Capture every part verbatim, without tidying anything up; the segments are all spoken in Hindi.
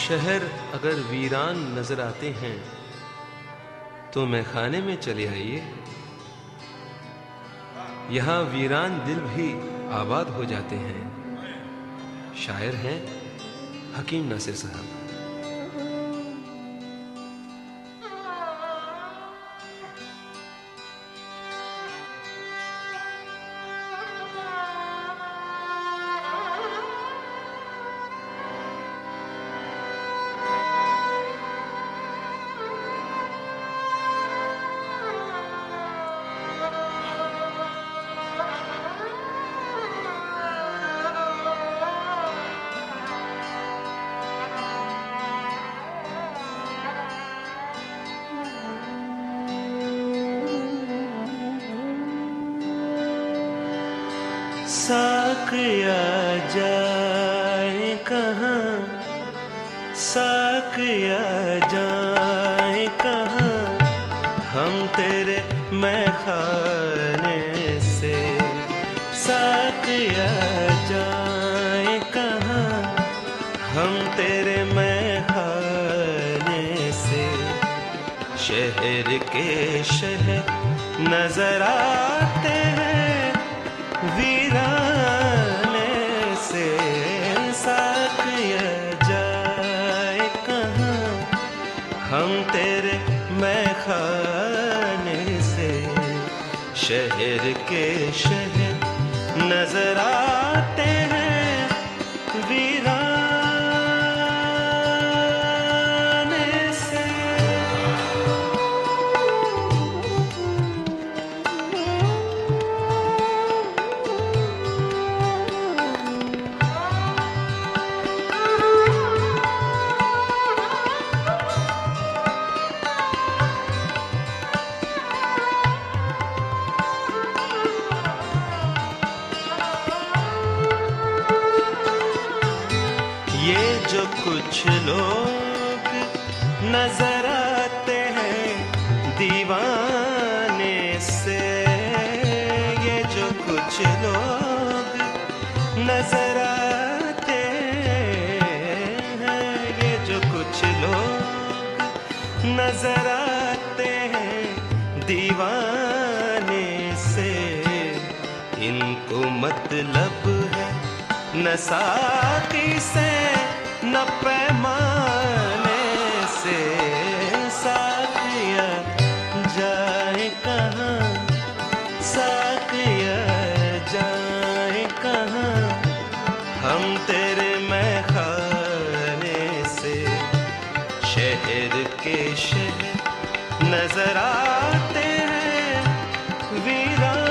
शहर अगर वीरान नजर आते हैं तो मैखाने में चले आइए। यहाँ वीरान दिल भी आबाद हो जाते हैं। शायर हैं हकीम नासिर साहब। साकिया जाए कहाँ, साकिया जाए कहाँ, हम तेरे मैखाने से। साकिया जाए कहाँ, हम तेरे मैखाने से। शहर के शहर नजर आते हैं वीराने से। साकिया जाए कहाँ, हम तेरे मैखाने से। शहर के शहर नजर आते हैं वीराने से। ये जो कुछ लोग नजर आते हैं दीवाने से। ये जो कुछ लोग नजर आते हैं, ये जो कुछ लोग नजर आते हैं दीवाने से। इनको मतलब है न साकी से न पैमाने से। साकिया जाए कहाँ, साकिया जाए कहाँ, हम तेरे मैखाने से। शहर के शहर नजर आते हैं वीरान।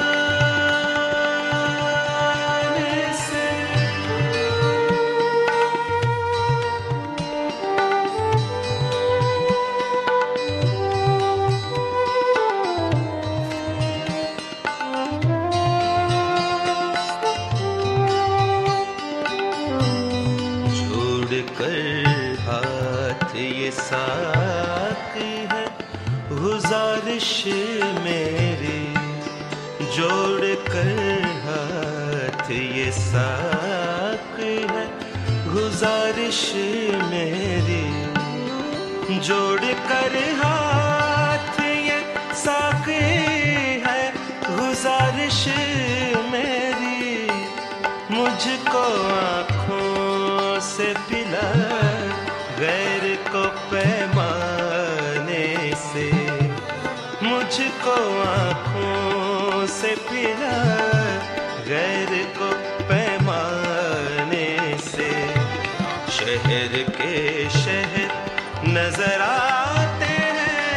कर हाथ ये साकी है गुजारिश मेरी। जोड़ कर हाथ ये साकी है गुजारिश मेरी। जोड़ कर हाथ ये साकी है गुजारिश मेरी। मुझको आँखों से पिला गैर को पैमाने से। मुझको आँखों से पिला गैर को पैमाने से। शहर के शहर नजर आते हैं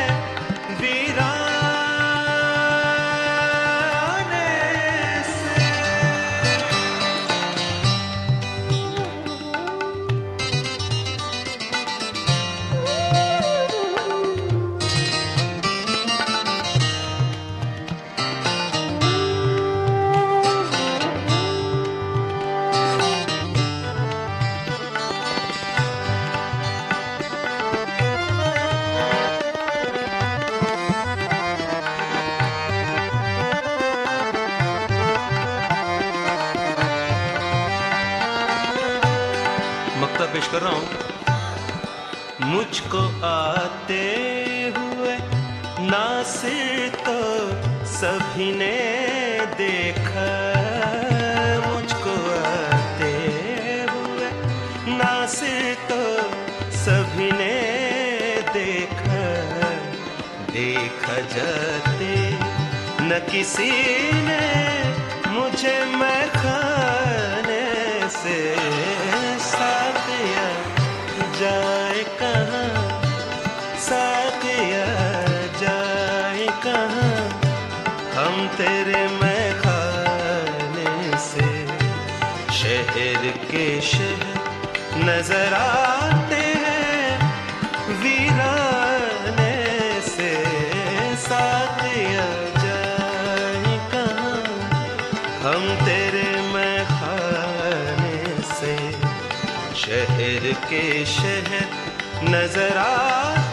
वीराने से। पेश कर रहा हूं। मुझको आते हुए नासिर तो सभी ने देखा, मुझको आते हुए नासिर तो सभी ने देखा। देखा जाते न किसी ने मुझे मैं खाने से, साथिया जाए कहाँ, साथिया जाए कहाँ, हम तेरे मैं खाने से। शहर के शहर नजर आते हैं वीराने से, साथिया जाए कहाँ, हम तेरे मैं खाने से। शहर के शहर नजर आ